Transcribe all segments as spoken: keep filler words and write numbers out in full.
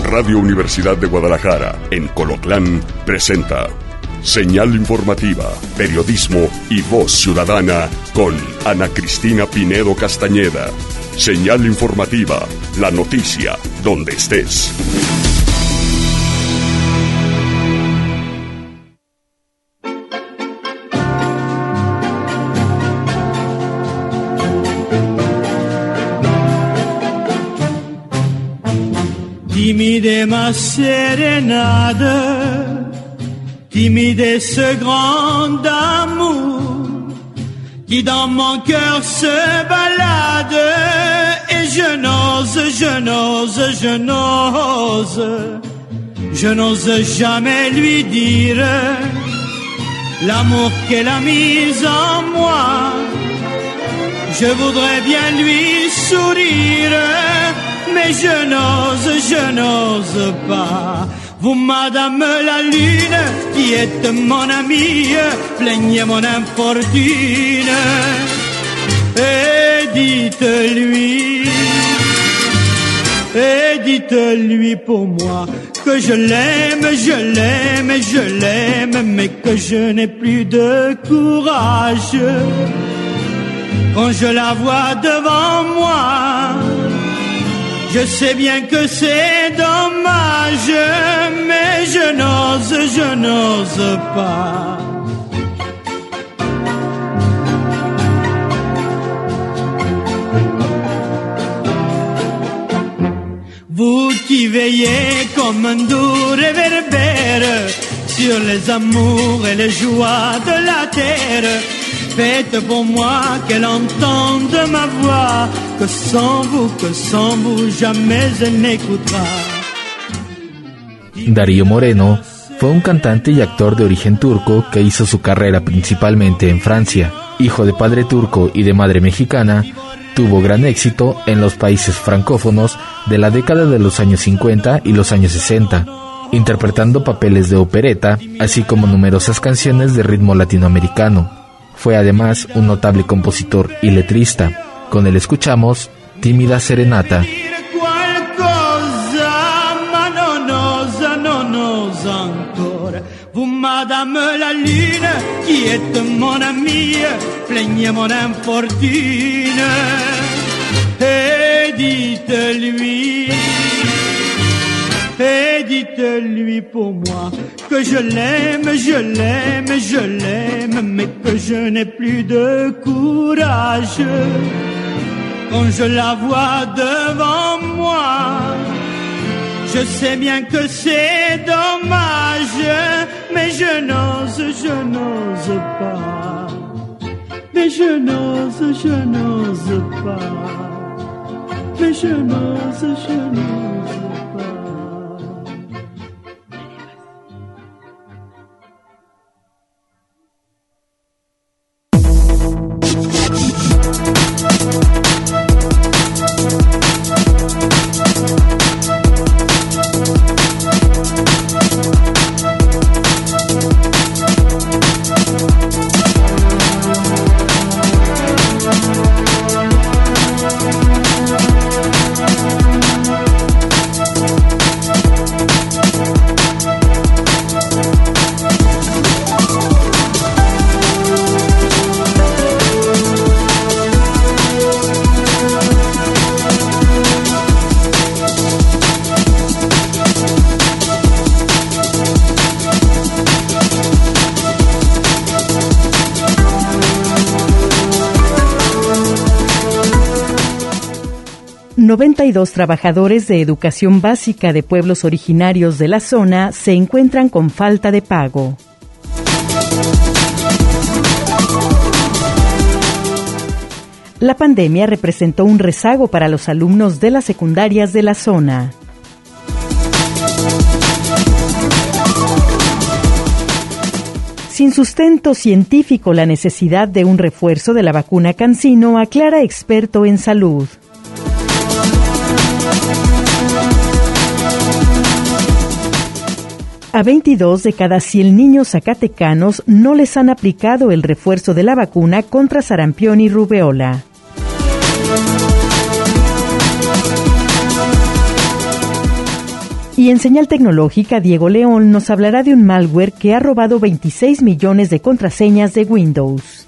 Radio Universidad de Guadalajara, en Colotlán, presenta Señal Informativa, Periodismo y Voz Ciudadana con Ana Cristina Pinedo Castañeda. Señal Informativa, la noticia donde estés. Timide ma sérénade, timide ce grand amour qui dans mon cœur se balade et je n'ose, je n'ose, je n'ose, je n'ose jamais lui dire l'amour qu'elle a mis en moi. Je voudrais bien lui sourire, mais je n'ose, je n'ose pas. Vous, madame la lune, qui êtes mon amie, plaignez mon infortune. Et dites-lui, et dites-lui pour moi que je l'aime, je l'aime, je l'aime, mais que je n'ai plus de courage quand je la vois devant moi. Je sais bien que c'est dommage, mais je n'ose, je n'ose pas. Vous qui veillez comme un doux réverbère sur les amours et les joies de la terre, faites pour moi qu'elle entende ma voix, que sans vous, que sans vous, jamais elle n'écoutera. Darío Moreno fue un cantante y actor de origen turco que hizo su carrera principalmente en Francia. Hijo de padre turco y de madre mexicana, tuvo gran éxito en los países francófonos de la década de los años cincuenta y los años sesenta, interpretando papeles de opereta, así como numerosas canciones de ritmo latinoamericano. Fue además un notable compositor y letrista. Con él escuchamos Tímida Serenata. Vous, madame la lune, qui êtes mon amie, plaignez mon infortune. Et dites-lui, et dites-lui pour moi que je l'aime, je l'aime, je l'aime, mais que je n'ai plus de courage quand je la vois devant moi. Je sais bien que c'est dommage, mais je n'ose, je n'ose pas. Mais je n'ose, je n'ose pas. Mais je n'ose, je n'ose pas. noventa y dos trabajadores de educación básica de pueblos originarios de la zona se encuentran con falta de pago. La pandemia representó un rezago para los alumnos de las secundarias de la zona. Sin sustento científico, la necesidad de un refuerzo de la vacuna CanSino, aclara experto en salud. A veintidós de cada cien niños zacatecanos no les han aplicado el refuerzo de la vacuna contra sarampión y rubeola. Y en señal tecnológica, Diego León nos hablará de un malware que ha robado veintiséis millones de contraseñas de Windows.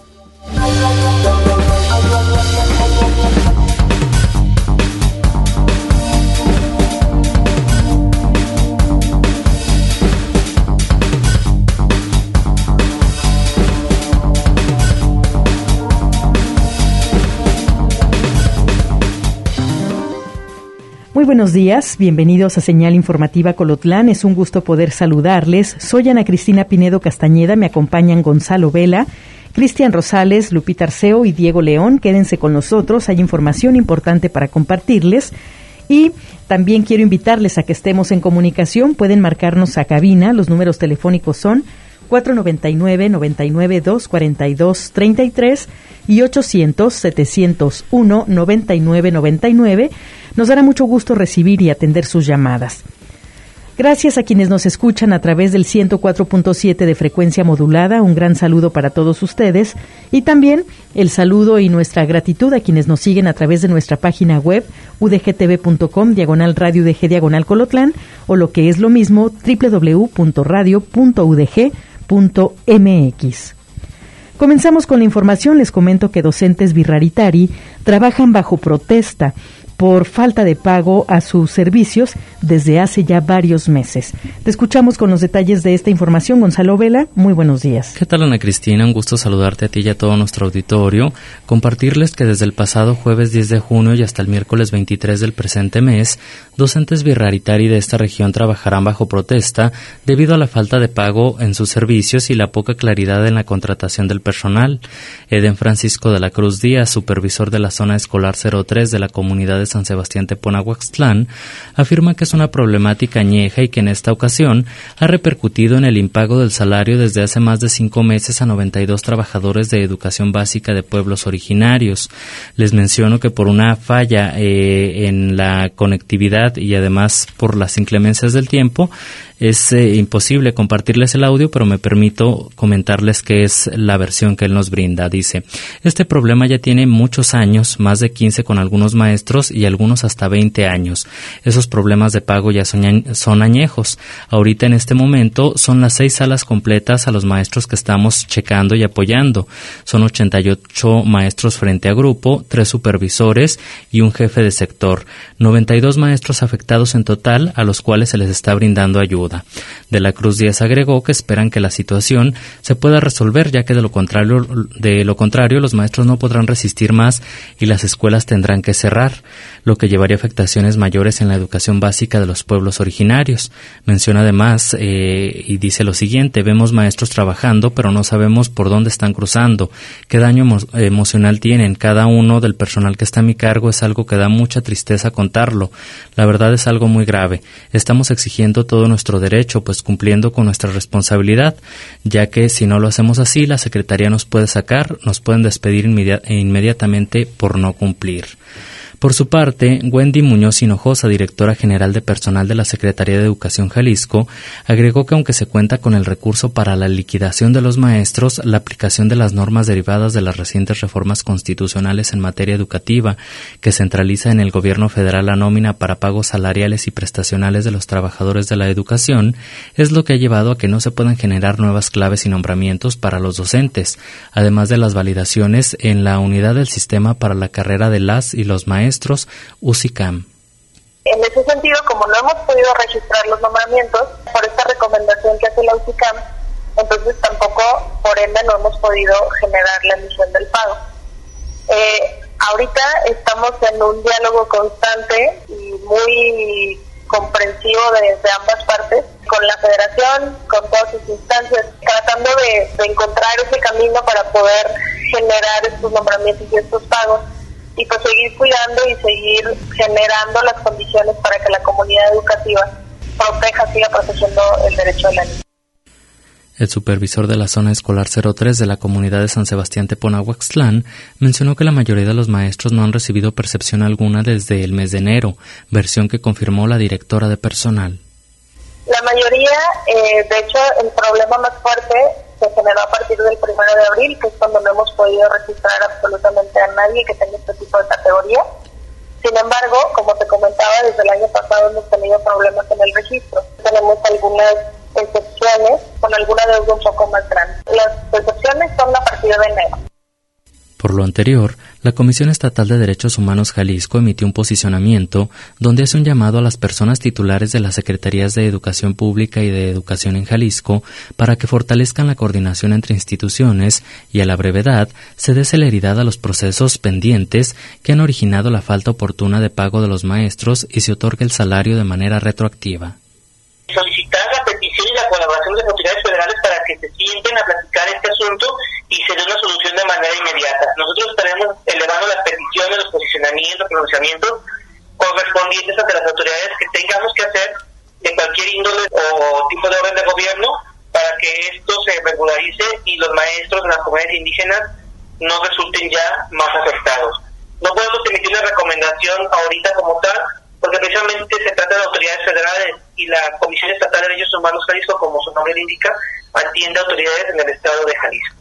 Muy buenos días, bienvenidos a Señal Informativa Colotlán, es un gusto poder saludarles. Soy Ana Cristina Pinedo Castañeda, me acompañan Gonzalo Vela, Cristian Rosales, Lupita Arceo y Diego León. Quédense con nosotros, hay información importante para compartirles. Y también quiero invitarles a que estemos en comunicación, pueden marcarnos a cabina, los números telefónicos son cuatro noventa y nueve, noventa y nueve, dos cuarenta y dos, treinta y tres y ochocientos, setecientos uno, noventa y nueve, noventa y nueve. Nos dará mucho gusto recibir y atender sus llamadas. Gracias a quienes nos escuchan a través del ciento cuatro punto siete de frecuencia modulada. Un gran saludo para todos ustedes. Y también el saludo y nuestra gratitud a quienes nos siguen a través de nuestra página web u d g t v punto com, diagonal radio U D G, diagonal Colotlán, o lo que es lo mismo, doble u doble u doble u punto radio punto u d g punto m x. Comenzamos con la información. Les comento que docentes Virraritari trabajan bajo protesta por falta de pago a sus servicios desde hace ya varios meses. Te escuchamos con los detalles de esta información, Gonzalo Vela. Muy buenos días. ¿Qué tal, Ana Cristina? Un gusto saludarte a ti y a todo nuestro auditorio. Compartirles que desde el pasado jueves diez de junio y hasta el miércoles veintitrés del presente mes, docentes Virraritari de esta región trabajarán bajo protesta debido a la falta de pago en sus servicios y la poca claridad en la contratación del personal. Eden Francisco de la Cruz Díaz, supervisor de la zona escolar cero tres de la comunidad de San Sebastián Teponahuaxtlán, afirma que es una problemática añeja y que en esta ocasión ha repercutido en el impago del salario desde hace más de cinco meses a noventa y dos trabajadores de educación básica de pueblos originarios. Les menciono que por una falla eh, en la conectividad y además por las inclemencias del tiempo, es eh, imposible compartirles el audio, pero me permito comentarles que es la versión que él nos brinda. Dice: este problema ya tiene muchos años, más de quince con algunos maestros y algunos hasta veinte años. Esos problemas de pago ya son, son añejos. Ahorita en este momento son las seis salas completas a los maestros que estamos checando y apoyando. Son ochenta y ocho maestros frente a grupo, tres supervisores y un jefe de sector. noventa y dos maestros afectados en total, a los cuales se les está brindando ayuda. De la Cruz Díaz agregó que esperan que la situación se pueda resolver, ya que de lo contrario, de lo contrario los maestros no podrán resistir más y las escuelas tendrán que cerrar, lo que llevaría a afectaciones mayores en la educación básica de los pueblos originarios. Menciona además eh, y dice lo siguiente: vemos maestros trabajando, pero no sabemos por dónde están cruzando, qué daño emo- emocional tienen. Cada uno del personal que está a mi cargo es algo que da mucha tristeza contarlo. La verdad es algo muy grave. Estamos exigiendo todo nuestro derecho, pues cumpliendo con nuestra responsabilidad, ya que si no lo hacemos así, la Secretaría nos puede sacar, nos pueden despedir inmedi- inmediatamente por no cumplir. Por su parte, Wendy Muñoz Hinojosa, directora general de personal de la Secretaría de Educación Jalisco, agregó que aunque se cuenta con el recurso para la liquidación de los maestros, la aplicación de las normas derivadas de las recientes reformas constitucionales en materia educativa, que centraliza en el gobierno federal la nómina para pagos salariales y prestacionales de los trabajadores de la educación, es lo que ha llevado a que no se puedan generar nuevas claves y nombramientos para los docentes, además de las validaciones en la unidad del sistema para la carrera de las y los maestros U C I C A M. En ese sentido, como no hemos podido registrar los nombramientos por esta recomendación que hace la U C I C A M, entonces tampoco, por ende, no hemos podido generar la emisión del pago. Eh, ahorita estamos en un diálogo constante y muy comprensivo de, de ambas partes, con la federación, con todas sus instancias, tratando de, de encontrar ese camino para poder generar estos nombramientos y estos pagos, y pues seguir cuidando y seguir generando las condiciones para que la comunidad educativa proteja, siga protegiendo el derecho de la niña. El supervisor de la zona escolar cero tres de la comunidad de San Sebastián Teponahuaxtlán mencionó que la mayoría de los maestros no han recibido percepción alguna desde el mes de enero, versión que confirmó la directora de personal. La mayoría, eh, de hecho, el problema más fuerte se generó a partir del primero de abril, que es cuando no hemos podido registrar absolutamente a nadie que tenga este tipo de categoría. Sin embargo, como te comentaba, desde el año pasado hemos tenido problemas en el registro. Tenemos algunas excepciones con alguna deuda un poco más grande. Las excepciones son a partir de enero. Por lo anterior, la Comisión Estatal de Derechos Humanos Jalisco emitió un posicionamiento donde hace un llamado a las personas titulares de las Secretarías de Educación Pública y de Educación en Jalisco para que fortalezcan la coordinación entre instituciones y a la brevedad se dé celeridad a los procesos pendientes que han originado la falta oportuna de pago de los maestros y se otorgue el salario de manera retroactiva. Solicitar la petición y la colaboración de las autoridades federales para que se sienten a platicar este asunto y se dé una solución de manera inmediata. Nosotros estaremos elevando las peticiones, los posicionamientos, pronunciamientos correspondientes ante las autoridades que tengamos que hacer de cualquier índole o tipo de orden de gobierno para que esto se regularice y los maestros de las comunidades indígenas no resulten ya más afectados. No podemos emitir una recomendación ahorita como tal, porque precisamente se trata de autoridades federales y la Comisión Estatal de Derechos Humanos Jalisco, como su nombre le indica, atiende a autoridades en el estado de Jalisco.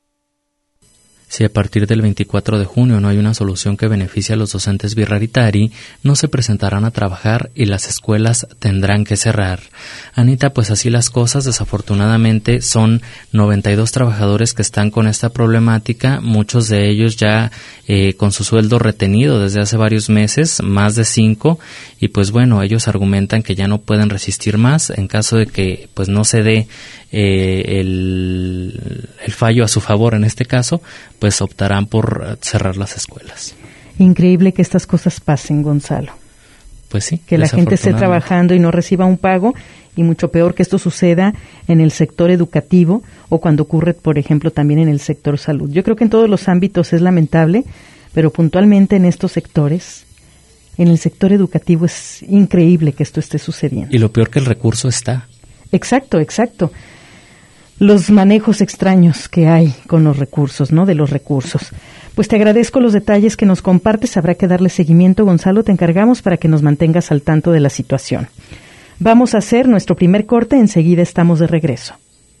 Si a partir del veinticuatro de junio no hay una solución que beneficie a los docentes Birraritari, no se presentarán a trabajar y las escuelas tendrán que cerrar. Anita, pues así las cosas, desafortunadamente son noventa y dos trabajadores que están con esta problemática, muchos de ellos ya eh, con su sueldo retenido desde hace varios meses, más de cinco, y pues bueno, ellos argumentan que ya no pueden resistir más en caso de que pues no se dé eh, el, el fallo a su favor en este caso, pues optarán por cerrar las escuelas. Increíble que estas cosas pasen, Gonzalo. Pues sí. Que la gente esté trabajando y no reciba un pago, y mucho peor que esto suceda en el sector educativo o cuando ocurre, por ejemplo, también en el sector salud. Yo creo que en todos los ámbitos es lamentable, pero puntualmente en estos sectores, en el sector educativo, es increíble que esto esté sucediendo. Y lo peor que el recurso está. Exacto, exacto. Los manejos extraños que hay con los recursos, ¿no? De los recursos. Pues te agradezco los detalles que nos compartes. Habrá que darle seguimiento, Gonzalo. Te encargamos para que nos mantengas al tanto de la situación. Vamos a hacer nuestro primer corte. Enseguida estamos de regreso.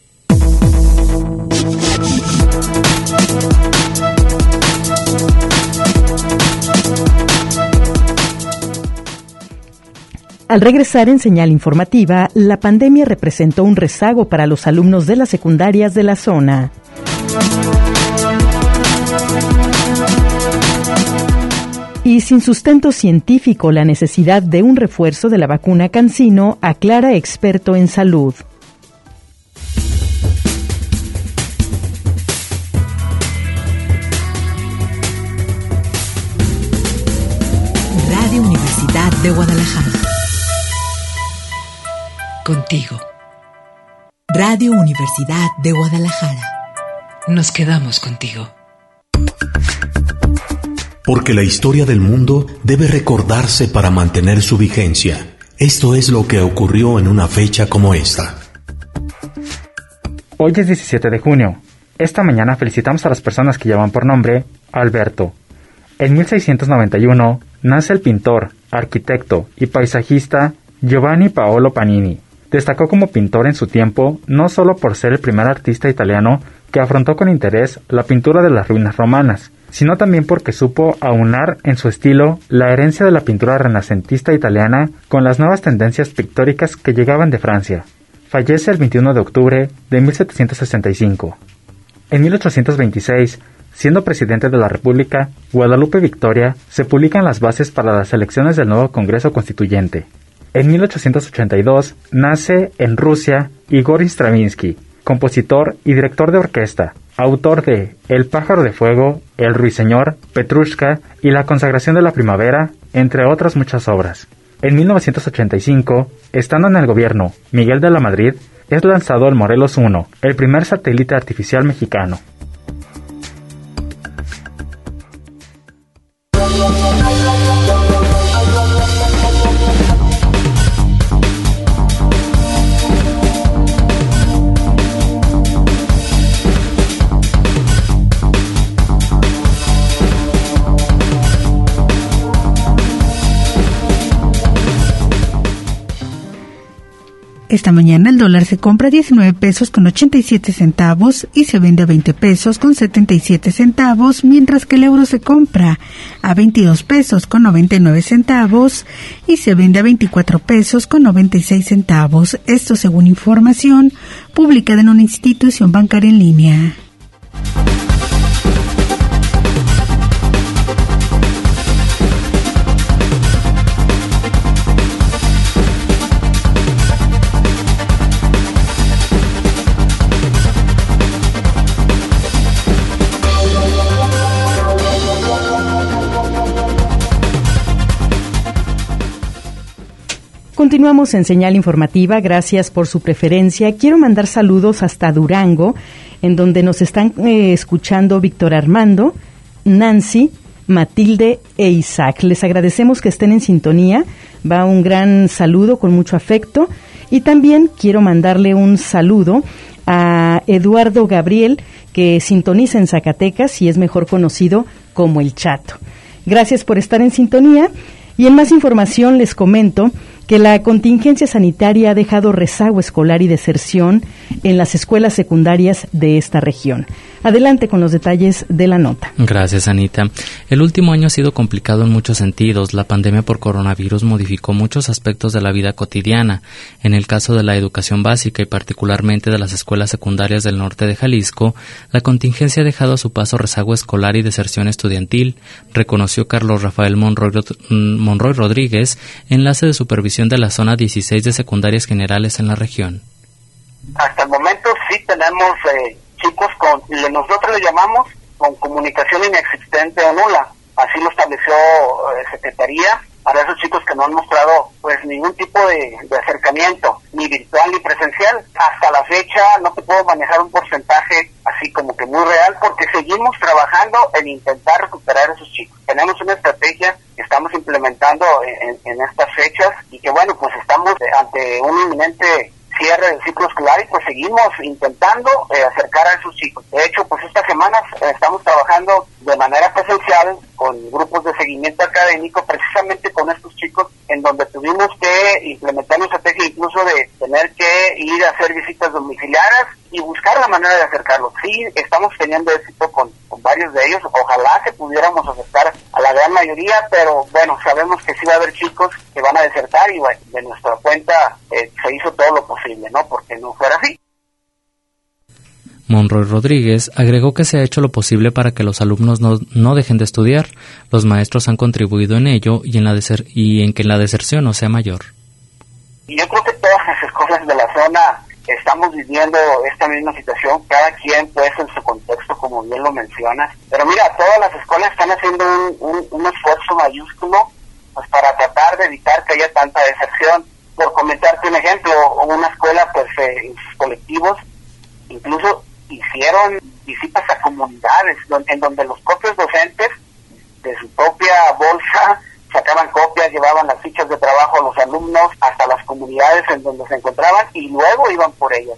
Al regresar en Señal Informativa, la pandemia representó un rezago para los alumnos de las secundarias de la zona. Y sin sustento científico, la necesidad de un refuerzo de la vacuna CanSino, aclara experto en salud. Radio Universidad de Guadalajara. Contigo. Radio Universidad de Guadalajara. Nos quedamos contigo. Porque la historia del mundo debe recordarse para mantener su vigencia. Esto es lo que ocurrió en una fecha como esta. Hoy es diecisiete de junio. Esta mañana felicitamos a las personas que llevan por nombre Alberto. En mil seiscientos noventa y uno nace el pintor, arquitecto y paisajista Giovanni Paolo Panini. Destacó como pintor en su tiempo no solo por ser el primer artista italiano que afrontó con interés la pintura de las ruinas romanas, sino también porque supo aunar en su estilo la herencia de la pintura renacentista italiana con las nuevas tendencias pictóricas que llegaban de Francia. Fallece el veintiuno de octubre de mil setecientos sesenta y cinco. En mil ochocientos veintiséis, siendo presidente de la República, Guadalupe Victoria, se publican las bases para las elecciones del nuevo Congreso Constituyente. En mil ochocientos ochenta y dos nace en Rusia Igor Stravinsky, compositor y director de orquesta, autor de El pájaro de fuego, El ruiseñor, Petrushka y La consagración de la primavera, entre otras muchas obras. En mil novecientos ochenta y cinco, estando en el gobierno Miguel de la Madrid, es lanzado el Morelos uno, el primer satélite artificial mexicano. Esta mañana el dólar se compra a diecinueve pesos con ochenta y siete centavos y se vende a veinte pesos con setenta y siete centavos, mientras que el euro se compra a veintidós pesos con noventa y nueve centavos y se vende a veinticuatro pesos con noventa y seis centavos. Esto según información publicada en una institución bancaria en línea. Continuamos en Señal Informativa, gracias por su preferencia. Quiero mandar saludos hasta Durango, en donde nos están eh, escuchando Víctor Armando, Nancy, Matilde e Isaac. Les agradecemos que estén en sintonía, va un gran saludo con mucho afecto. Y también quiero mandarle un saludo a Eduardo Gabriel, que sintoniza en Zacatecas y es mejor conocido como El Chato. Gracias por estar en sintonía. Y en más información les comento que la contingencia sanitaria ha dejado rezago escolar y deserción en las escuelas secundarias de esta región. Adelante con los detalles de la nota. Gracias, Anita. El último año ha sido complicado en muchos sentidos. La pandemia por coronavirus modificó muchos aspectos de la vida cotidiana. En el caso de la educación básica y particularmente de las escuelas secundarias del norte de Jalisco, la contingencia ha dejado a su paso rezago escolar y deserción estudiantil, reconoció Carlos Rafael Monroy, Monroy Rodríguez, enlace de supervisión de la zona dieciséis de secundarias generales en la región. Hasta el momento sí tenemos eh, chicos con, nosotros le llamamos con comunicación inexistente o nula, así lo estableció eh, Secretaría, para esos chicos que no han mostrado pues ningún tipo de, de acercamiento, ni virtual ni presencial. Hasta la fecha no te puedo manejar un porcentaje así como que muy real, porque seguimos trabajando en intentar recuperar a esos chicos. Tenemos una estrategia que estamos implementando en, en estas fechas y que bueno, pues estamos ante un inminente cierre del ciclo escolar y pues seguimos intentando eh, acercar a esos chicos. De hecho, pues estas semanas eh, estamos trabajando de manera presencial con grupos de seguimiento académico, precisamente con estos chicos, en donde tuvimos que implementar una estrategia incluso de tener que ir a hacer visitas domiciliarias y buscar la manera de acercarlos. Sí, estamos teniendo éxito con, con varios de ellos, ojalá que pudiéramos acercar a la gran mayoría, pero bueno, sabemos que sí va a haber chicos que van a desertar y bueno, de nuestra cuenta eh, se hizo todo lo posible, ¿no? Porque no fuera así. Monroy Rodríguez agregó que se ha hecho lo posible para que los alumnos no, no dejen de estudiar. Los maestros han contribuido en ello y en la deser- y en que la deserción no sea mayor. Y yo creo que todas las escuelas de la zona estamos viviendo esta misma situación, cada quien pues en su contexto, como bien lo mencionas. Pero mira, todas las escuelas están haciendo un, un, un esfuerzo mayúsculo pues para tratar de evitar que haya tanta deserción. Por comentarte un ejemplo, una escuela pues eh, en sus colectivos incluso hicieron visitas a comunidades donde, en donde los propios docentes de su propia bolsa sacaban copias, llevaban las fichas de trabajo a los alumnos hasta las comunidades en donde se encontraban y luego iban por ellas.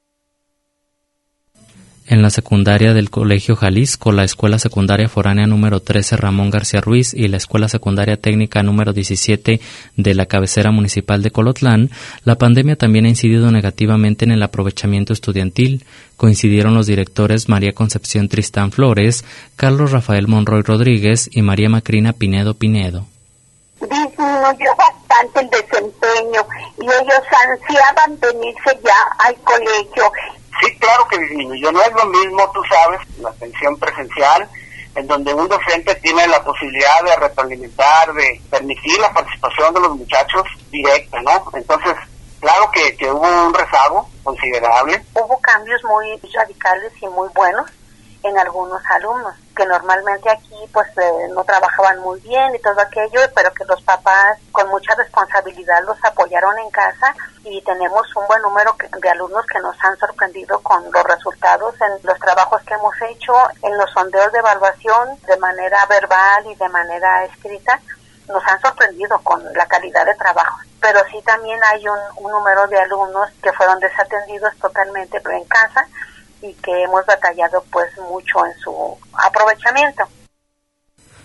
En la secundaria del Colegio Jalisco, la Escuela Secundaria Foránea número trece Ramón García Ruiz y la Escuela Secundaria Técnica número diecisiete de la cabecera municipal de Colotlán, la pandemia también ha incidido negativamente en el aprovechamiento estudiantil. Coincidieron los directores María Concepción Tristán Flores, Carlos Rafael Monroy Rodríguez y María Macrina Pinedo Pinedo. Disminuyó bastante el desempeño y ellos ansiaban venirse ya al colegio. Sí, claro que disminuyó. No es lo mismo, tú sabes, la atención presencial, en donde un docente tiene la posibilidad de retroalimentar, de permitir la participación de los muchachos directa, ¿no? Entonces, claro que, que hubo un rezago considerable. Hubo cambios muy radicales y muy buenos en algunos alumnos, que normalmente aquí pues eh, no trabajaban muy bien y todo aquello, pero que los papás con mucha responsabilidad los apoyaron en casa y tenemos un buen número de alumnos que nos han sorprendido con los resultados en los trabajos que hemos hecho, en los sondeos de evaluación de manera verbal y de manera escrita, nos han sorprendido con la calidad de trabajo. Pero sí también hay un, un número de alumnos que fueron desatendidos totalmente en casa y que hemos batallado pues mucho en su aprovechamiento.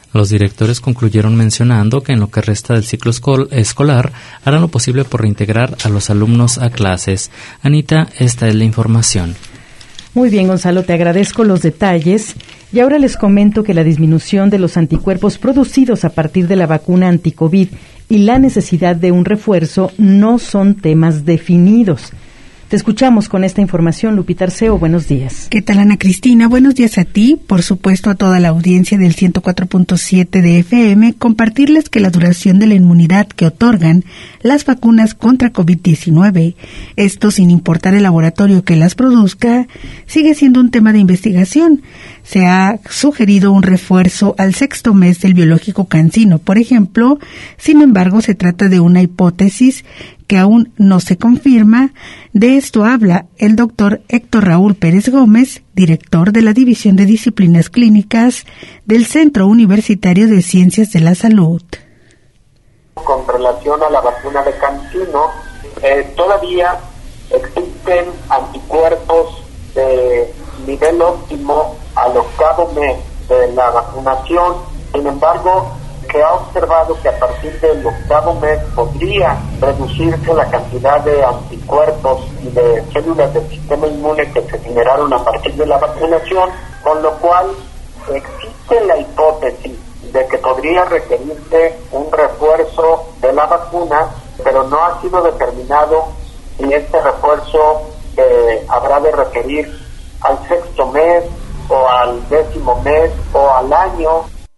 Los directores concluyeron mencionando que en lo que resta del ciclo escol- escolar harán lo posible por reintegrar a los alumnos a clases. Anita, esta es la información. Muy bien, Gonzalo, te agradezco los detalles. Y ahora les comento que la disminución de los anticuerpos producidos a partir de la vacuna anticovid y la necesidad de un refuerzo no son temas definidos. Te escuchamos con esta información, Lupita Arceo. Buenos días. ¿Qué tal, Ana Cristina? Buenos días a ti, por supuesto a toda la audiencia del ciento cuatro punto siete de F M. Compartirles que la duración de la inmunidad que otorgan las vacunas contra COVID diecinueve, esto sin importar el laboratorio que las produzca, sigue siendo un tema de investigación. Se ha sugerido un refuerzo al sexto mes del biológico CanSino, por ejemplo. Sin embargo, se trata de una hipótesis que aún no se confirma. De esto habla el doctor Héctor Raúl Pérez Gómez, director de la División de Disciplinas Clínicas del Centro Universitario de Ciencias de la Salud. Con relación a la vacuna de CanSino, eh, todavía existen anticuerpos de nivel óptimo al octavo mes de la vacunación. Sin embargo, que ha observado que a partir del octavo mes podría reducirse la cantidad de anticuerpos y de células del sistema inmune que se generaron a partir de la vacunación, con lo cual existe la hipótesis de que podría requerirse un refuerzo de la vacuna, pero no ha sido determinado si este refuerzo eh, habrá de requerir al sexto mes o al décimo mes o al año.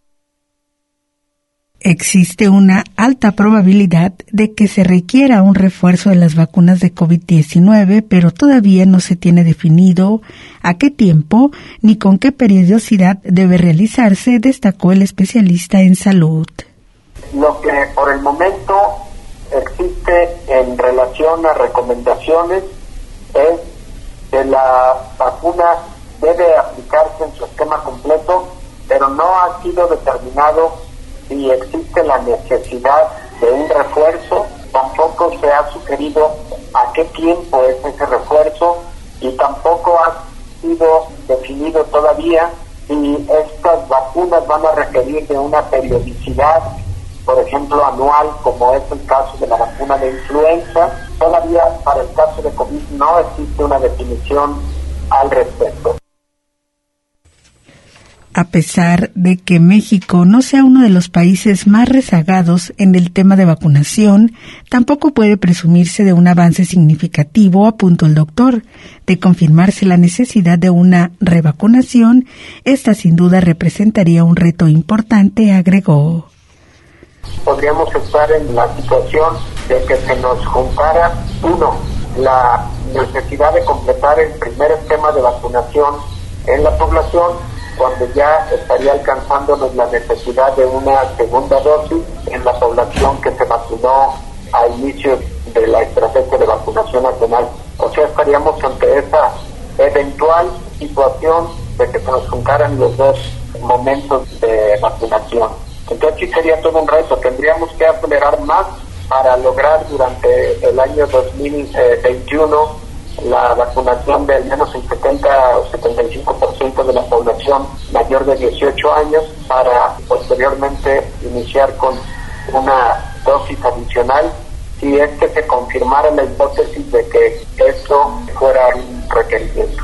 Existe una alta probabilidad de que se requiera un refuerzo de las vacunas de COVID diecinueve, pero todavía no se tiene definido a qué tiempo ni con qué periodicidad debe realizarse, destacó el especialista en salud. Lo que por el momento existe en relación a recomendaciones es que la vacuna debe aplicarse en su esquema completo, pero no ha sido determinado si existe la necesidad de un refuerzo. Tampoco se ha sugerido a qué tiempo es ese refuerzo y tampoco ha sido definido todavía si estas vacunas van a requerir de una periodicidad, por ejemplo anual, como es el caso de la vacuna de influenza. Todavía para el caso de COVID no existe una definición al respecto. A pesar de que México no sea uno de los países más rezagados en el tema de vacunación, tampoco puede presumirse de un avance significativo, apuntó el doctor. De confirmarse la necesidad de una revacunación, esta sin duda representaría un reto importante, agregó. Podríamos estar en la situación de que se nos juntara, uno, la necesidad de completar el primer esquema de vacunación en la población, cuando ya estaría alcanzándonos la necesidad de una segunda dosis en la población que se vacunó a inicio de la estrategia de vacunación nacional. O sea, estaríamos ante esa eventual situación de que se nos juntaran los dos momentos de vacunación. Entonces sí sería todo un reto. Tendríamos que acelerar más para lograr durante el año dos mil veintiuno la vacunación de al menos el setenta o setenta y cinco por ciento de la población mayor de dieciocho años, para posteriormente iniciar con una dosis adicional si es que se confirmara la hipótesis de que esto fuera un requerimiento.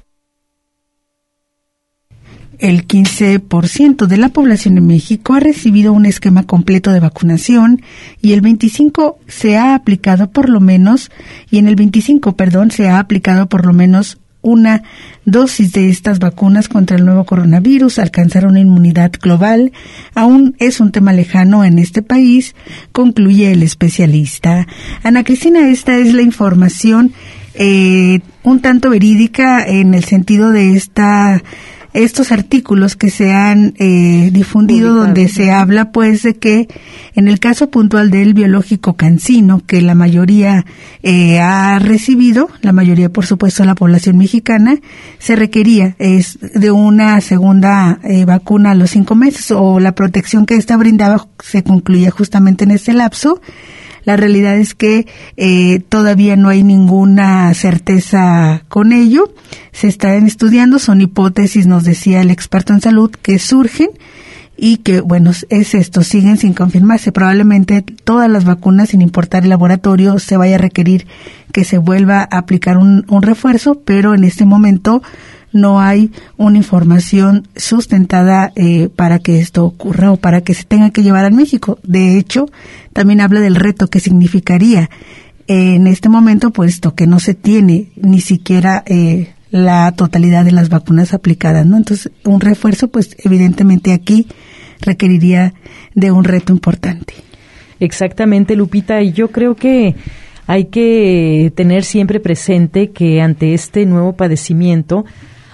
El quince por ciento de la población en México ha recibido un esquema completo de vacunación y el veinticinco se ha aplicado por lo menos y en el veinticinco, perdón, se ha aplicado por lo menos una dosis de estas vacunas contra el nuevo coronavirus. Alcanzar una inmunidad global aún es un tema lejano en este país, concluye el especialista. Ana Cristina, esta es la información eh, un tanto verídica en el sentido de esta estos artículos que se han eh, difundido, publicado, donde se habla pues de que en el caso puntual del biológico CanSino, que la mayoría eh, ha recibido, la mayoría por supuesto de la población mexicana, se requería es de una segunda eh, vacuna a los cinco meses, o la protección que esta brindaba se concluía justamente en ese lapso. La realidad es que eh, todavía no hay ninguna certeza con ello. Se están estudiando, son hipótesis, nos decía el experto en salud, que surgen y que, bueno, es esto, siguen sin confirmarse. Probablemente todas las vacunas, sin importar el laboratorio, se vaya a requerir que se vuelva a aplicar un, un refuerzo, pero en este momento no hay una información sustentada eh, para que esto ocurra o para que se tenga que llevar a México. De hecho, también habla del reto que significaría eh, en este momento, puesto que no se tiene ni siquiera eh, la totalidad de las vacunas aplicadas, ¿no? Entonces, un refuerzo, pues evidentemente aquí requeriría de un reto importante. Exactamente, Lupita, y yo creo que hay que tener siempre presente que ante este nuevo padecimiento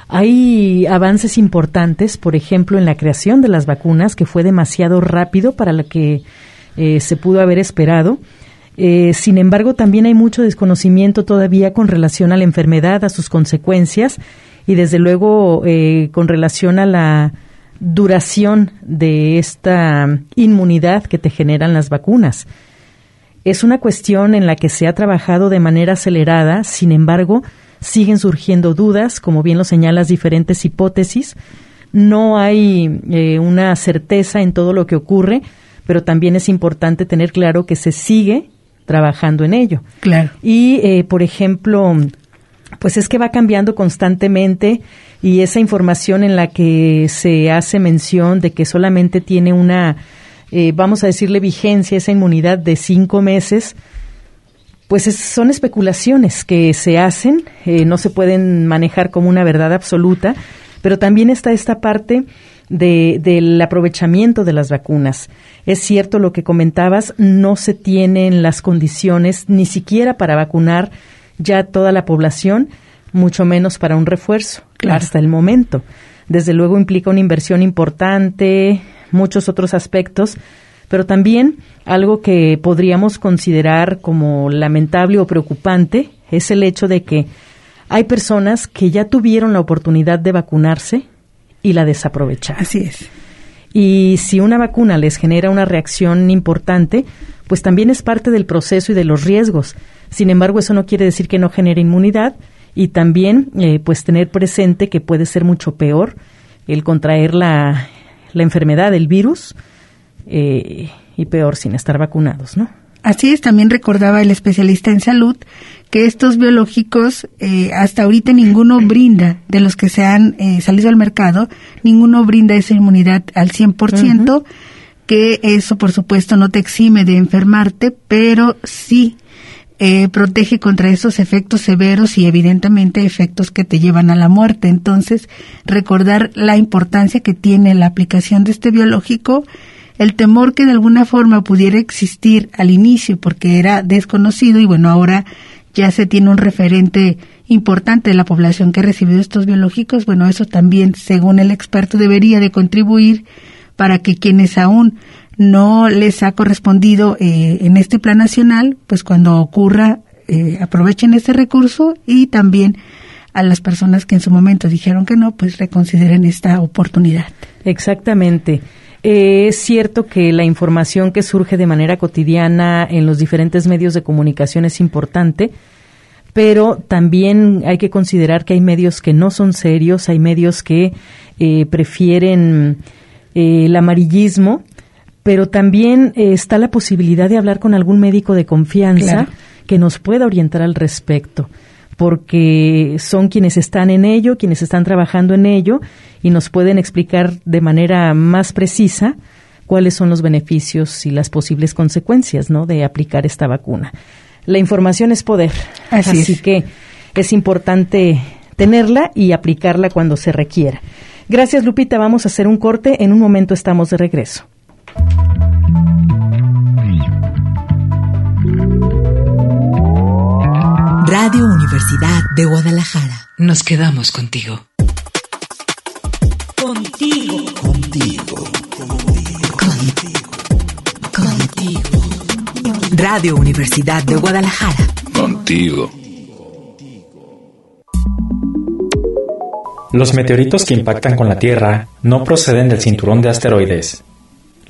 hay avances importantes, por ejemplo, en la creación de las vacunas, que fue demasiado rápido para lo que eh, se pudo haber esperado. Eh, sin embargo, también hay mucho desconocimiento todavía con relación a la enfermedad, a sus consecuencias y, desde luego, eh, con relación a la duración de esta inmunidad que te generan las vacunas. Es una cuestión en la que se ha trabajado de manera acelerada, sin embargo, siguen surgiendo dudas, como bien lo señalas, diferentes hipótesis. No hay eh, una certeza en todo lo que ocurre, pero también es importante tener claro que se sigue trabajando en ello. Claro. Y, eh, por ejemplo, pues es que va cambiando constantemente, y esa información en la que se hace mención de que solamente tiene una, eh, vamos a decirle, vigencia, esa inmunidad de cinco meses, pues es, son especulaciones que se hacen, eh, no se pueden manejar como una verdad absoluta, pero también está esta parte de, del aprovechamiento de las vacunas. Es cierto lo que comentabas, no se tienen las condiciones ni siquiera para vacunar ya toda la población, mucho menos para un refuerzo, claro, hasta el momento. Desde luego implica una inversión importante, muchos otros aspectos, pero también algo que podríamos considerar como lamentable o preocupante es el hecho de que hay personas que ya tuvieron la oportunidad de vacunarse y la desaprovecharon. Así es. Y si una vacuna les genera una reacción importante, pues también es parte del proceso y de los riesgos. Sin embargo, eso no quiere decir que no genere inmunidad, y también eh, pues tener presente que puede ser mucho peor el contraer la, la enfermedad, el virus, eh, y peor sin estar vacunados, ¿no? Así es, también recordaba el especialista en salud que estos biológicos, eh, hasta ahorita ninguno brinda, de los que se han eh, salido al mercado, ninguno brinda esa inmunidad al cien por ciento, uh-huh. Que eso por supuesto no te exime de enfermarte, pero sí eh, protege contra esos efectos severos y evidentemente efectos que te llevan a la muerte. Entonces, recordar la importancia que tiene la aplicación de este biológico, el temor que de alguna forma pudiera existir al inicio porque era desconocido, y bueno, ahora ya se tiene un referente importante de la población que ha recibido estos biológicos. Bueno, eso también, según el experto, debería de contribuir para que quienes aún no les ha correspondido eh, en este plan nacional, pues cuando ocurra, eh, aprovechen este recurso, y también a las personas que en su momento dijeron que no, pues reconsideren esta oportunidad. Exactamente. Eh, es cierto que la información que surge de manera cotidiana en los diferentes medios de comunicación es importante, pero también hay que considerar que hay medios que no son serios, hay medios que eh, prefieren eh, el amarillismo, pero también eh, está la posibilidad de hablar con algún médico de confianza, claro, que nos pueda orientar al respecto, porque son quienes están en ello, quienes están trabajando en ello, y nos pueden explicar de manera más precisa cuáles son los beneficios y las posibles consecuencias, ¿no?, de aplicar esta vacuna. La información es poder, así, así es. que es importante tenerla y aplicarla cuando se requiera. Gracias, Lupita. Vamos a hacer un corte. En un momento estamos de regreso. Radio Universidad de Guadalajara. Nos quedamos contigo. Contigo. Contigo. Contigo. Contigo. Radio Universidad de Guadalajara. Contigo. Los meteoritos que impactan con la Tierra no proceden del cinturón de asteroides.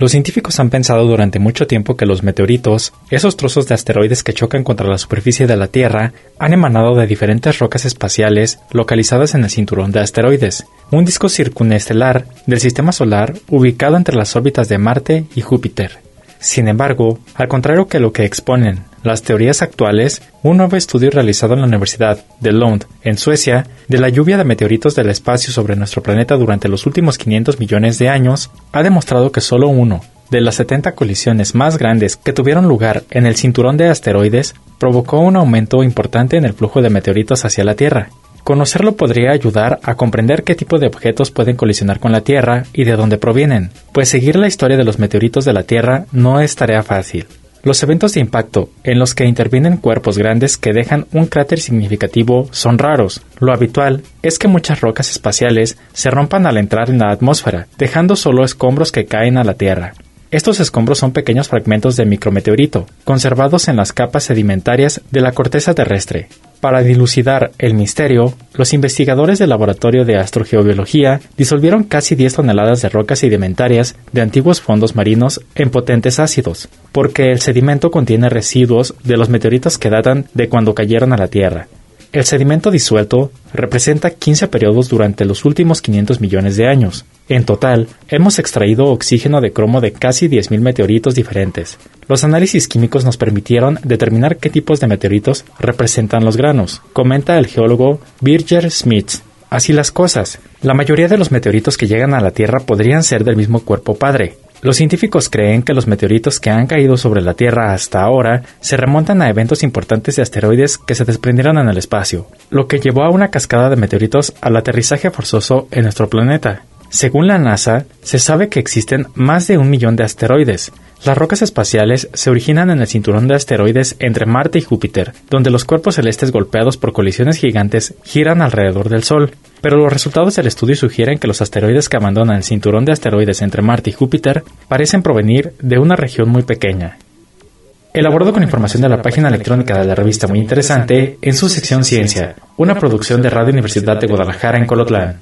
Los científicos han pensado durante mucho tiempo que los meteoritos, esos trozos de asteroides que chocan contra la superficie de la Tierra, han emanado de diferentes rocas espaciales localizadas en el cinturón de asteroides, un disco circunestelar del sistema solar ubicado entre las órbitas de Marte y Júpiter. Sin embargo, al contrario que lo que exponen las teorías actuales, un nuevo estudio realizado en la Universidad de Lund, en Suecia, de la lluvia de meteoritos del espacio sobre nuestro planeta durante los últimos quinientos millones de años, ha demostrado que solo uno de las setenta colisiones más grandes que tuvieron lugar en el cinturón de asteroides provocó un aumento importante en el flujo de meteoritos hacia la Tierra. Conocerlo podría ayudar a comprender qué tipo de objetos pueden colisionar con la Tierra y de dónde provienen, pues seguir la historia de los meteoritos de la Tierra no es tarea fácil. Los eventos de impacto, en los que intervienen cuerpos grandes que dejan un cráter significativo, son raros. Lo habitual es que muchas rocas espaciales se rompan al entrar en la atmósfera, dejando solo escombros que caen a la Tierra. Estos escombros son pequeños fragmentos de micrometeorito, conservados en las capas sedimentarias de la corteza terrestre. Para dilucidar el misterio, los investigadores del Laboratorio de Astrogeobiología disolvieron casi diez toneladas de rocas sedimentarias de antiguos fondos marinos en potentes ácidos, porque el sedimento contiene residuos de los meteoritos que datan de cuando cayeron a la Tierra. El sedimento disuelto representa quince periodos durante los últimos quinientos millones de años. En total, hemos extraído oxígeno de cromo de casi diez mil meteoritos diferentes. Los análisis químicos nos permitieron determinar qué tipos de meteoritos representan los granos, comenta el geólogo Birger Smith. Así las cosas, la mayoría de los meteoritos que llegan a la Tierra podrían ser del mismo cuerpo padre. Los científicos creen que los meteoritos que han caído sobre la Tierra hasta ahora se remontan a eventos importantes de asteroides que se desprendieron en el espacio, lo que llevó a una cascada de meteoritos al aterrizaje forzoso en nuestro planeta. Según la NASA, se sabe que existen más de un millón de asteroides. Las rocas espaciales se originan en el cinturón de asteroides entre Marte y Júpiter, donde los cuerpos celestes golpeados por colisiones gigantes giran alrededor del Sol. Pero los resultados del estudio sugieren que los asteroides que abandonan el cinturón de asteroides entre Marte y Júpiter parecen provenir de una región muy pequeña. Elaborado con información de la página electrónica de la revista Muy Interesante, en su sección Ciencia, una producción de Radio Universidad de Guadalajara en Colotlán.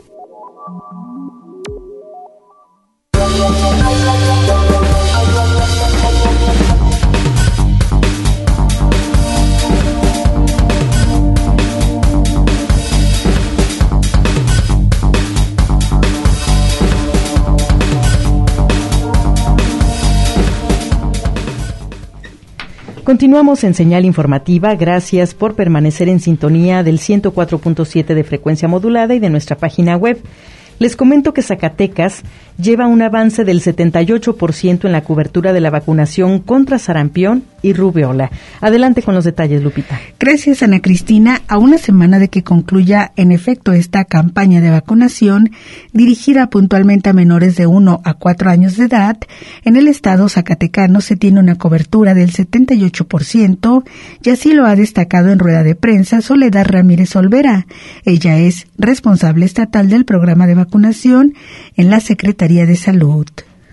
Continuamos en Señal Informativa. Gracias por permanecer en sintonía del ciento cuatro punto siete de frecuencia modulada y de nuestra página web. Les comento que Zacatecas lleva un avance del setenta y ocho por ciento en la cobertura de la vacunación contra sarampión y rubiola. Adelante con los detalles, Lupita. Gracias, Ana Cristina. A una semana de que concluya en efecto esta campaña de vacunación dirigida puntualmente a menores de uno a cuatro años de edad, en el estado zacatecano se tiene una cobertura del setenta y ocho por ciento y así lo ha destacado en rueda de prensa Soledad Ramírez Olvera. Ella es responsable estatal del programa de vacunación en la Secretaría de Salud.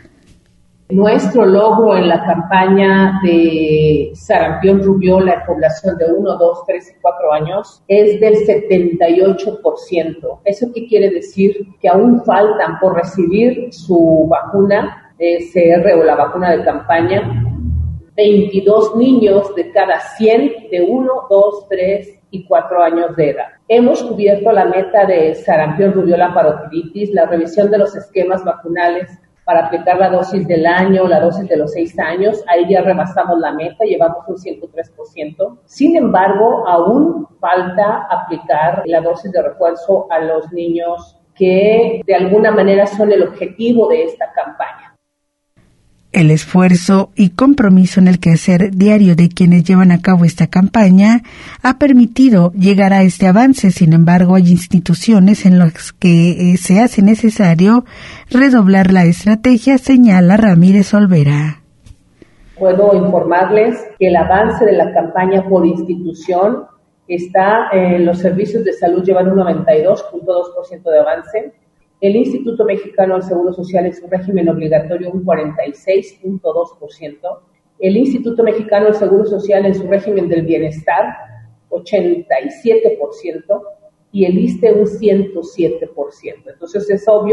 Nuestro logro en la campaña de sarampión rubiola en población de uno, dos, tres y cuatro años es del setenta y ocho por ciento. ¿Eso qué quiere decir? Que aún faltan por recibir su vacuna de C R o la vacuna de campaña veintidós niños de cada cien de uno, dos, tres y cuatro años de edad. Hemos cubierto la meta de sarampión, rubiola, parotiditis, la revisión de los esquemas vacunales para aplicar la dosis del año, la dosis de los seis años. Ahí ya rebasamos la meta, llevamos un ciento tres por ciento. Sin embargo, aún falta aplicar la dosis de refuerzo a los niños que de alguna manera son el objetivo de esta campaña. El esfuerzo y compromiso en el quehacer diario de quienes llevan a cabo esta campaña ha permitido llegar a este avance. Sin embargo, hay instituciones en las que eh, se hace necesario redoblar la estrategia, señala Ramírez Olvera. Puedo informarles que el avance de la campaña por institución está en los servicios de salud, llevan un noventa y dos punto dos por ciento de avance. El Instituto Mexicano del Seguro Social en su régimen obligatorio un cuarenta y seis punto dos por ciento. El Instituto Mexicano del Seguro Social en su régimen del bienestar ochenta y siete por ciento y el I S S S T E un ciento siete por ciento. Entonces es obvio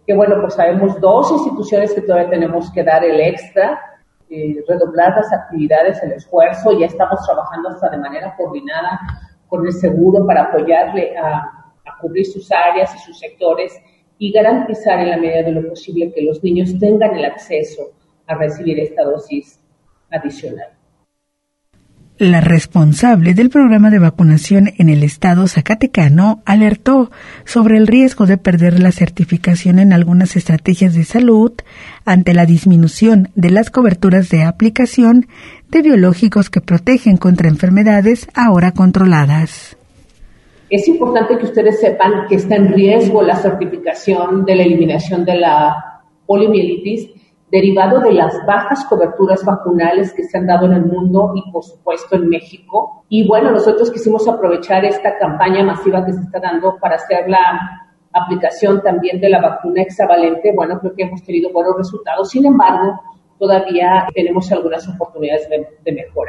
que bueno, pues sabemos dos instituciones que todavía tenemos que dar el extra, eh, redoblar las actividades, el esfuerzo. Ya estamos trabajando hasta de manera coordinada con el seguro para apoyarle a, a cubrir sus áreas y sus sectores y garantizar en la medida de lo posible que los niños tengan el acceso a recibir esta dosis adicional. La responsable del programa de vacunación en el estado zacatecano alertó sobre el riesgo de perder la certificación en algunas estrategias de salud ante la disminución de las coberturas de aplicación de biológicos que protegen contra enfermedades ahora controladas. Es importante que ustedes sepan que está en riesgo la certificación de la eliminación de la poliomielitis derivado de las bajas coberturas vacunales que se han dado en el mundo y, por supuesto, en México. Y, bueno, nosotros quisimos aprovechar esta campaña masiva que se está dando para hacer la aplicación también de la vacuna hexavalente. Bueno, creo que hemos tenido buenos resultados. Sin embargo, todavía tenemos algunas oportunidades de, de mejora.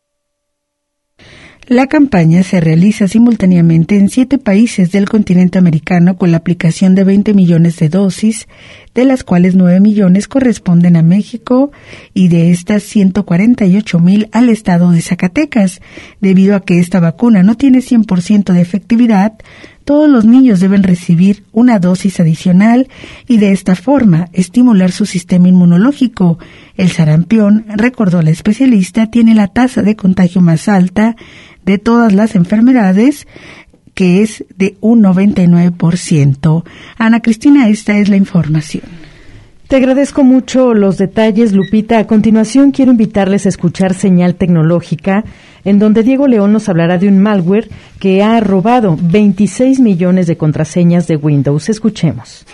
La campaña se realiza simultáneamente en siete países del continente americano con la aplicación de veinte millones de dosis, de las cuales nueve millones corresponden a México y de estas ciento cuarenta y ocho mil al estado de Zacatecas. Debido a que esta vacuna no tiene cien por ciento de efectividad, todos los niños deben recibir una dosis adicional y de esta forma estimular su sistema inmunológico. El sarampión, recordó la especialista, tiene la tasa de contagio más alta de todas las enfermedades, que es de un noventa y nueve por ciento. Ana Cristina, esta es la información. Te agradezco mucho los detalles, Lupita. A continuación quiero invitarles a escuchar Señal Tecnológica, en donde Diego León nos hablará de un malware que ha robado veintiséis millones de contraseñas de Windows. Escuchemos.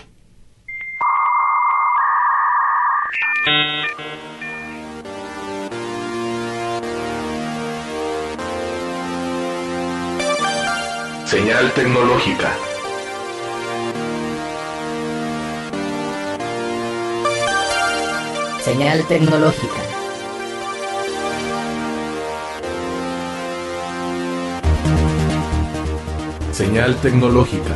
Señal Tecnológica. Señal Tecnológica. Señal Tecnológica.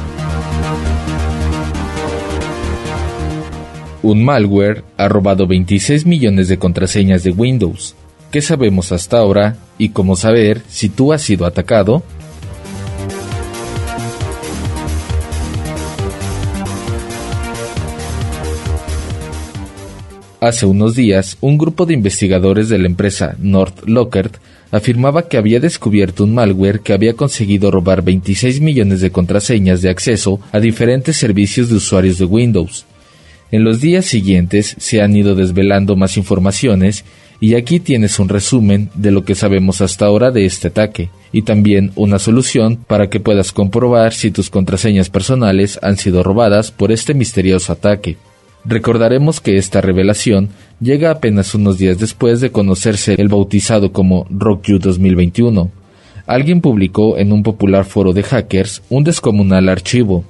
Un malware ha robado veintiséis millones de contraseñas de Windows. ¿Qué sabemos hasta ahora y cómo saber si tú has sido atacado? Hace unos días, un grupo de investigadores de la empresa NorthLocker afirmaba que había descubierto un malware que había conseguido robar veintiséis millones de contraseñas de acceso a diferentes servicios de usuarios de Windows. En los días siguientes se han ido desvelando más informaciones y aquí tienes un resumen de lo que sabemos hasta ahora de este ataque y también una solución para que puedas comprobar si tus contraseñas personales han sido robadas por este misterioso ataque. Recordaremos que esta revelación llega apenas unos días después de conocerse el bautizado como RockYou dos mil veintiuno. Alguien publicó en un popular foro de hackers un descomunal archivo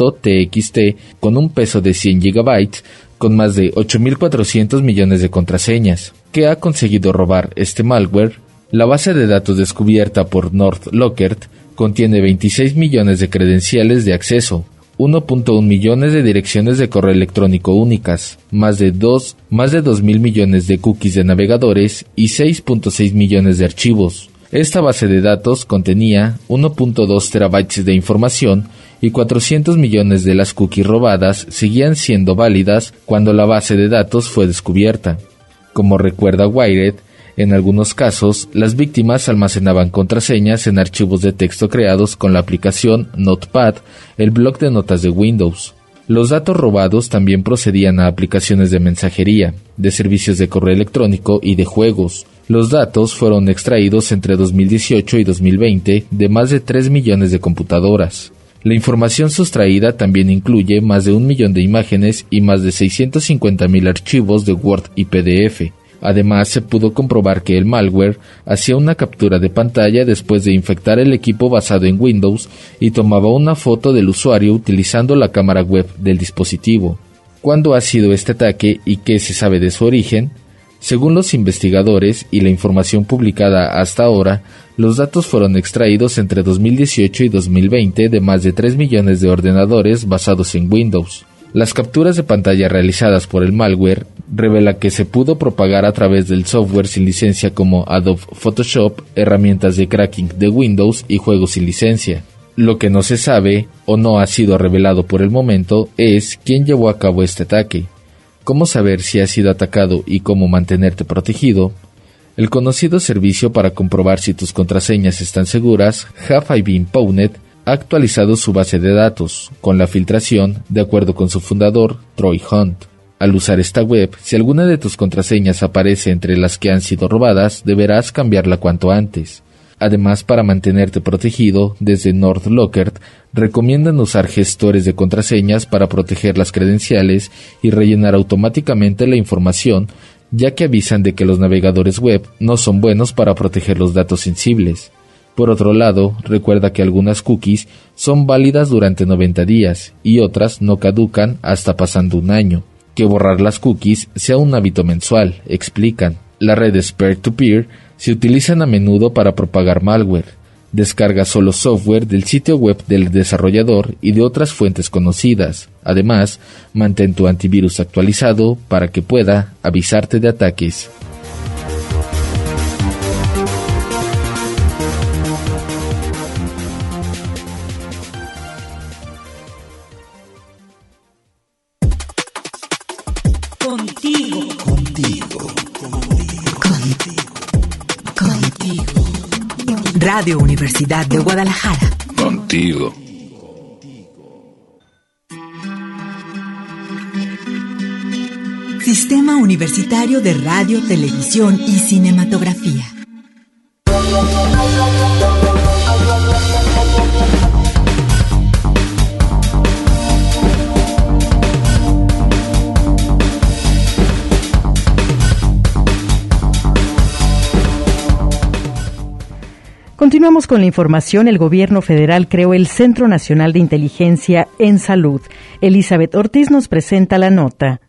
.txt con un peso de cien gigabytes con más de ocho mil cuatrocientos millones de contraseñas. ¿Qué ha conseguido robar este malware? La base de datos descubierta por NorthLocker contiene veintiséis millones de credenciales de acceso, uno punto uno millones de direcciones de correo electrónico únicas, más de dos, más de dos mil millones de cookies de navegadores y seis punto seis millones de archivos. Esta base de datos contenía uno punto dos terabytes de información y cuatrocientos millones de las cookies robadas seguían siendo válidas cuando la base de datos fue descubierta. Como recuerda Wired, en algunos casos, las víctimas almacenaban contraseñas en archivos de texto creados con la aplicación Notepad, el bloc de notas de Windows. Los datos robados también procedían a aplicaciones de mensajería, de servicios de correo electrónico y de juegos. Los datos fueron extraídos entre dos mil dieciocho y dos mil veinte de más de tres millones de computadoras. La información sustraída también incluye más de un millón de imágenes y más de seiscientos cincuenta mil archivos de Word y P D F. Además, se pudo comprobar que el malware hacía una captura de pantalla después de infectar el equipo basado en Windows y tomaba una foto del usuario utilizando la cámara web del dispositivo. ¿Cuándo ha sido este ataque y qué se sabe de su origen? Según los investigadores y la información publicada hasta ahora, los datos fueron extraídos entre dos mil dieciocho y dos mil veinte de más de tres millones de ordenadores basados en Windows. Las capturas de pantalla realizadas por el malware revela que se pudo propagar a través del software sin licencia como Adobe Photoshop, herramientas de cracking de Windows y juegos sin licencia. Lo que no se sabe o no ha sido revelado por el momento es quién llevó a cabo este ataque, cómo saber si has sido atacado y cómo mantenerte protegido. El conocido servicio para comprobar si tus contraseñas están seguras, Have I Been Pwned, ha actualizado su base de datos, con la filtración, de acuerdo con su fundador, Troy Hunt. Al usar esta web, si alguna de tus contraseñas aparece entre las que han sido robadas, deberás cambiarla cuanto antes. Además, para mantenerte protegido, desde NorthLocker recomiendan usar gestores de contraseñas para proteger las credenciales y rellenar automáticamente la información, ya que avisan de que los navegadores web no son buenos para proteger los datos sensibles. Por otro lado, recuerda que algunas cookies son válidas durante noventa días y otras no caducan hasta pasando un año. Que borrar las cookies sea un hábito mensual, explican. Las redes peer-to-peer se utilizan a menudo para propagar malware. Descarga solo software del sitio web del desarrollador y de otras fuentes conocidas. Además, mantén tu antivirus actualizado para que pueda avisarte de ataques. Contigo. Contigo. Contigo. Contigo. Radio Universidad de Guadalajara. Contigo. Sistema Universitario de Radio, Televisión y Cinematografía. Continuamos con la información. El gobierno federal creó el Centro Nacional de Inteligencia en Salud. Elizabeth Ortiz nos presenta la nota.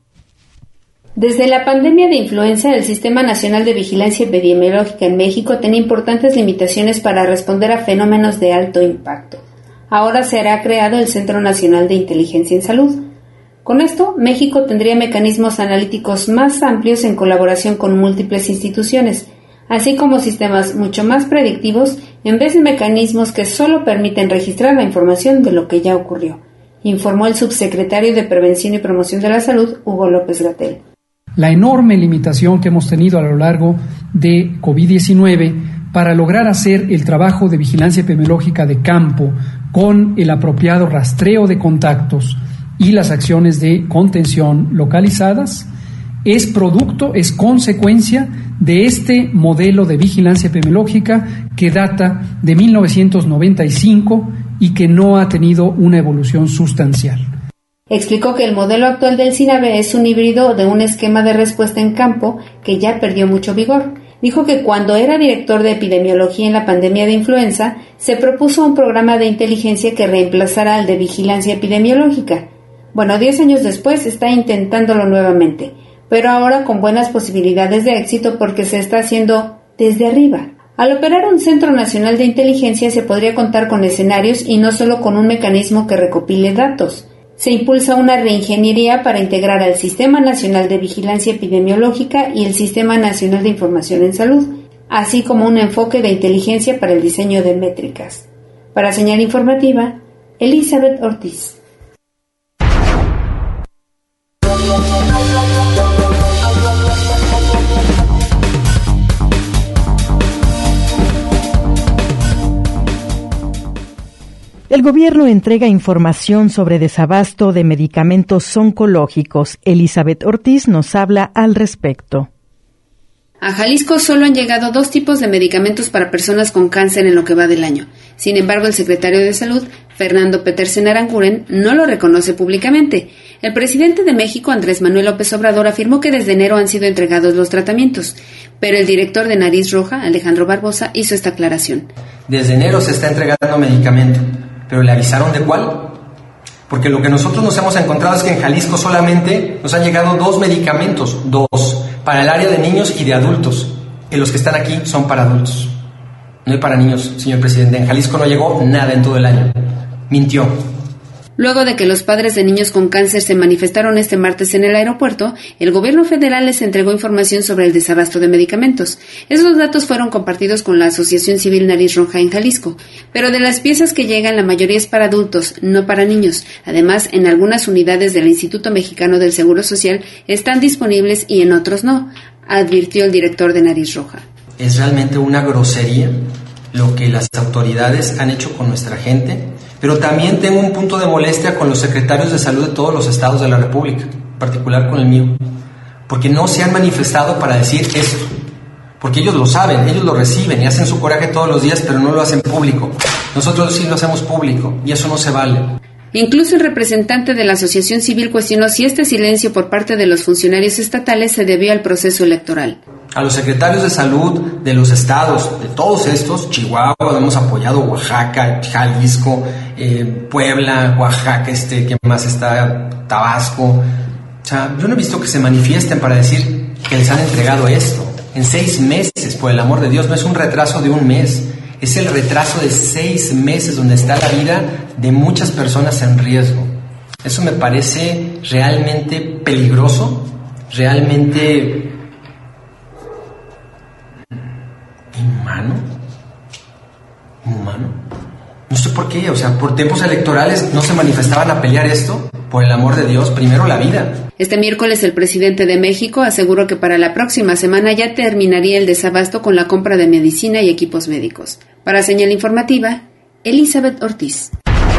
Desde la pandemia de influenza, el Sistema Nacional de Vigilancia Epidemiológica en México tenía importantes limitaciones para responder a fenómenos de alto impacto. Ahora será creado el Centro Nacional de Inteligencia en Salud. Con esto, México tendría mecanismos analíticos más amplios en colaboración con múltiples instituciones, así como sistemas mucho más predictivos en vez de mecanismos que solo permiten registrar la información de lo que ya ocurrió, informó el subsecretario de Prevención y Promoción de la Salud, Hugo López-Gatell. La enorme limitación que hemos tenido a lo largo de COVID diecinueve para lograr hacer el trabajo de vigilancia epidemiológica de campo con el apropiado rastreo de contactos y las acciones de contención localizadas es producto, es consecuencia de este modelo de vigilancia epidemiológica que data de mil novecientos noventa y cinco y que no ha tenido una evolución sustancial. Explicó que el modelo actual del SINAVE es un híbrido de un esquema de respuesta en campo que ya perdió mucho vigor. Dijo que cuando era director de epidemiología en la pandemia de influenza, se propuso un programa de inteligencia que reemplazara al de vigilancia epidemiológica. Bueno, diez años después está intentándolo nuevamente, pero ahora con buenas posibilidades de éxito porque se está haciendo desde arriba. Al operar un Centro Nacional de Inteligencia se podría contar con escenarios y no solo con un mecanismo que recopile datos. Se impulsa una reingeniería para integrar al Sistema Nacional de Vigilancia Epidemiológica y el Sistema Nacional de Información en Salud, así como un enfoque de inteligencia para el diseño de métricas. Para Señal Informativa, Elizabeth Ortiz. El gobierno entrega información sobre desabasto de medicamentos oncológicos. Elizabeth Ortiz nos habla al respecto. A Jalisco solo han llegado dos tipos de medicamentos para personas con cáncer en lo que va del año. Sin embargo, el secretario de Salud, Fernando Petersen Aranguren, no lo reconoce públicamente. El presidente de México, Andrés Manuel López Obrador, afirmó que desde enero han sido entregados los tratamientos, pero el director de Nariz Roja, Alejandro Barbosa, hizo esta aclaración. Desde enero se está entregando medicamento, pero ¿le avisaron de cuál? Porque lo que nosotros nos hemos encontrado es que en Jalisco solamente nos han llegado dos medicamentos, dos, para el área de niños y de adultos. Y los que están aquí son para adultos. No hay para niños, señor presidente. En Jalisco no llegó nada en todo el año. Mintió. Luego de que los padres de niños con cáncer se manifestaron este martes en el aeropuerto, el gobierno federal les entregó información sobre el desabasto de medicamentos. Esos datos fueron compartidos con la Asociación Civil Nariz Roja en Jalisco, pero de las piezas que llegan la mayoría es para adultos, no para niños. Además, en algunas unidades del Instituto Mexicano del Seguro Social están disponibles y en otros no, advirtió el director de Nariz Roja. Es realmente una grosería lo que las autoridades han hecho con nuestra gente, pero también tengo un punto de molestia con los secretarios de salud de todos los estados de la República, en particular con el mío, porque no se han manifestado para decir esto, porque ellos lo saben, ellos lo reciben y hacen su coraje todos los días, pero no lo hacen público. Nosotros sí lo hacemos público y eso no se vale. Incluso el representante de la Asociación Civil cuestionó si este silencio por parte de los funcionarios estatales se debió al proceso electoral. A los secretarios de salud de los estados, de todos estos, Chihuahua, hemos apoyado Oaxaca, Jalisco, eh, Puebla, Oaxaca, este, ¿qué más está? Tabasco. O sea, yo no he visto que se manifiesten para decir que les han entregado esto. En seis meses, por el amor de Dios, no es un retraso de un mes, es el retraso de seis meses donde está la vida de muchas personas en riesgo. Eso me parece realmente peligroso, realmente inhumano, inhumano. No sé por qué, o sea, por tiempos electorales no se manifestaban a pelear esto. Por el amor de Dios, primero la vida. Este miércoles el presidente de México aseguró que para la próxima semana ya terminaría el desabasto con la compra de medicina y equipos médicos. Para Señal Informativa, Elizabeth Ortiz.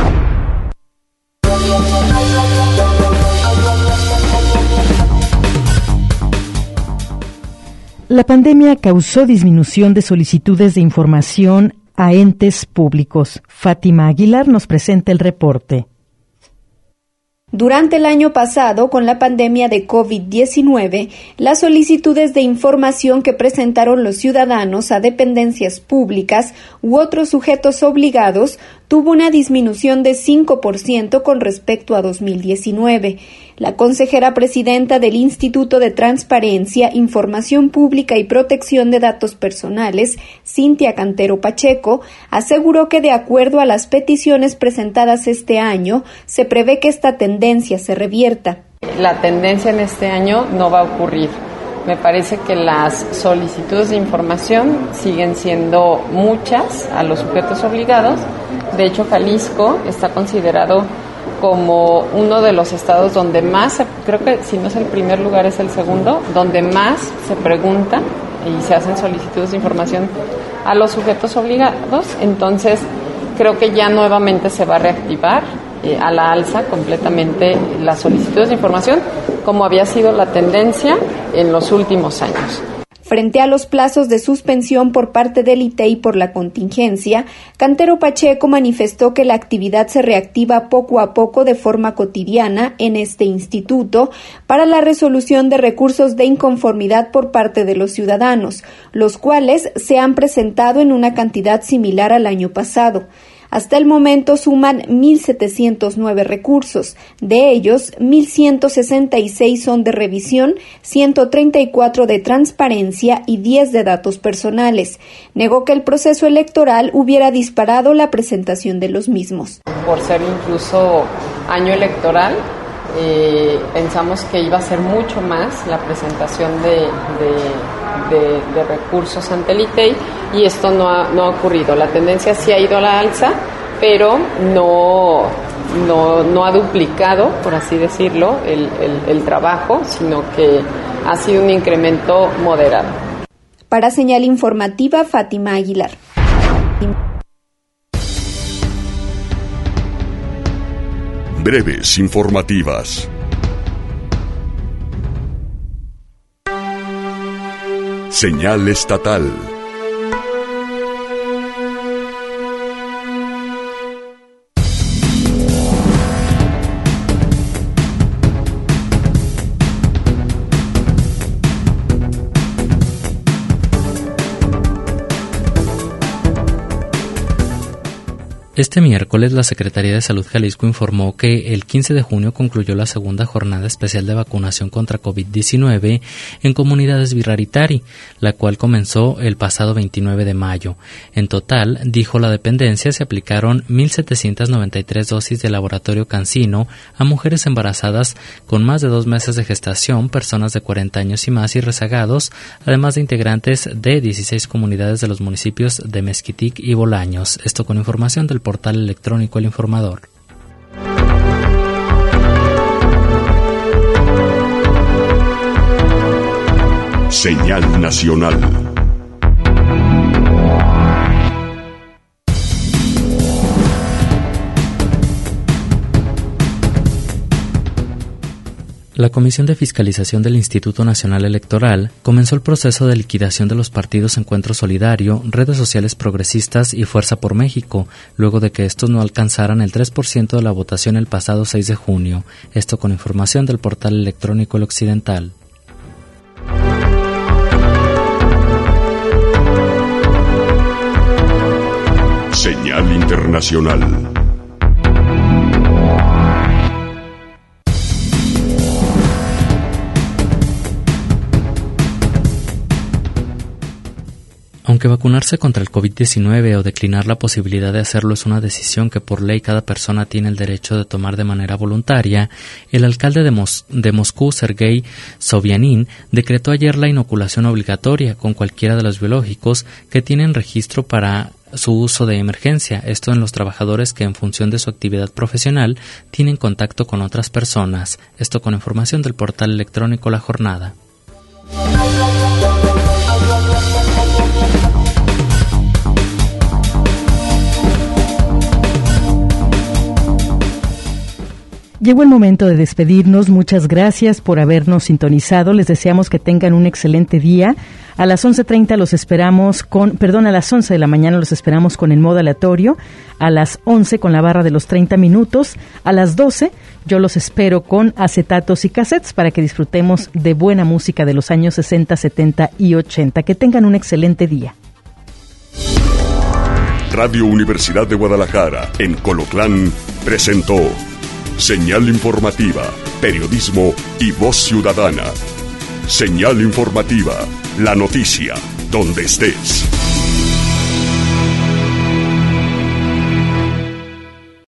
La pandemia causó disminución de solicitudes de información a entes públicos. Fátima Aguilar nos presenta el reporte. Durante el año pasado, con la pandemia de COVID diecinueve, las solicitudes de información que presentaron los ciudadanos a dependencias públicas u otros sujetos obligados tuvo una disminución de cinco por ciento con respecto a dos mil diecinueve. La consejera presidenta del Instituto de Transparencia, Información Pública y Protección de Datos Personales, Cintia Cantero Pacheco, aseguró que de acuerdo a las peticiones presentadas este año, se prevé que esta tendencia se revierta. La tendencia en este año no va a ocurrir. Me parece que las solicitudes de información siguen siendo muchas a los sujetos obligados. De hecho, Jalisco está considerado como uno de los estados donde más, creo que si no es el primer lugar es el segundo, donde más se pregunta y se hacen solicitudes de información a los sujetos obligados. Entonces, creo que ya nuevamente se va a reactivar eh, a la alza completamente las solicitudes de información, como había sido la tendencia en los últimos años. Frente a los plazos de suspensión por parte del I T E I por la contingencia, Cantero Pacheco manifestó que la actividad se reactiva poco a poco de forma cotidiana en este instituto para la resolución de recursos de inconformidad por parte de los ciudadanos, los cuales se han presentado en una cantidad similar al año pasado. Hasta el momento suman mil setecientos nueve recursos, de ellos mil ciento sesenta y seis son de revisión, ciento treinta y cuatro de transparencia y diez de datos personales. Negó que el proceso electoral hubiera disparado la presentación de los mismos. Por ser incluso año electoral, eh, pensamos que iba a ser mucho más la presentación de, de, de, de recursos ante el I T E I y esto no ha, no ha ocurrido. La tendencia sí ha ido a la alza, pero no, no, no ha duplicado, por así decirlo, el, el, el trabajo, sino que ha sido un incremento moderado. Para Señal Informativa, Fátima Aguilar. Breves informativas. Señal estatal. Este miércoles, la Secretaría de Salud Jalisco informó que el quince de junio concluyó la segunda jornada especial de vacunación contra COVID diecinueve en comunidades Virraritari, la cual comenzó el pasado veintinueve de mayo. En total, dijo la dependencia, se aplicaron mil setecientas noventa y tres dosis de laboratorio Cancino a mujeres embarazadas con más de dos meses de gestación, personas de cuarenta años y más y rezagados, además de integrantes de dieciséis comunidades de los municipios de Mezquitic y Bolaños. Esto con información del portal electrónico El Informador. Señal nacional. La Comisión de Fiscalización del Instituto Nacional Electoral comenzó el proceso de liquidación de los partidos Encuentro Solidario, Redes Sociales Progresistas y Fuerza por México, luego de que estos no alcanzaran el tres por ciento de la votación el pasado seis de junio. Esto con información del portal electrónico El Occidental. Señal internacional. Aunque vacunarse contra el COVID diecinueve o declinar la posibilidad de hacerlo es una decisión que por ley cada persona tiene el derecho de tomar de manera voluntaria, el alcalde de, Mos- de Moscú, Sergei Sobyanin, decretó ayer la inoculación obligatoria con cualquiera de los biológicos que tienen registro para su uso de emergencia, esto en los trabajadores que en función de su actividad profesional tienen contacto con otras personas. Esto con información del portal electrónico La Jornada. Llegó el momento de despedirnos. Muchas gracias por habernos sintonizado. Les deseamos que tengan un excelente día. A las once treinta los esperamos con, perdón, a las once de la mañana los esperamos con el modo aleatorio. A las once con la barra de los treinta minutos. A las doce yo los espero con acetatos y cassettes para que disfrutemos de buena música de los años sesenta, setenta y ochenta. Que tengan un excelente día. Radio Universidad de Guadalajara, en Colotlán, presentó Señal informativa, periodismo y voz ciudadana. Señal informativa, la noticia, donde estés.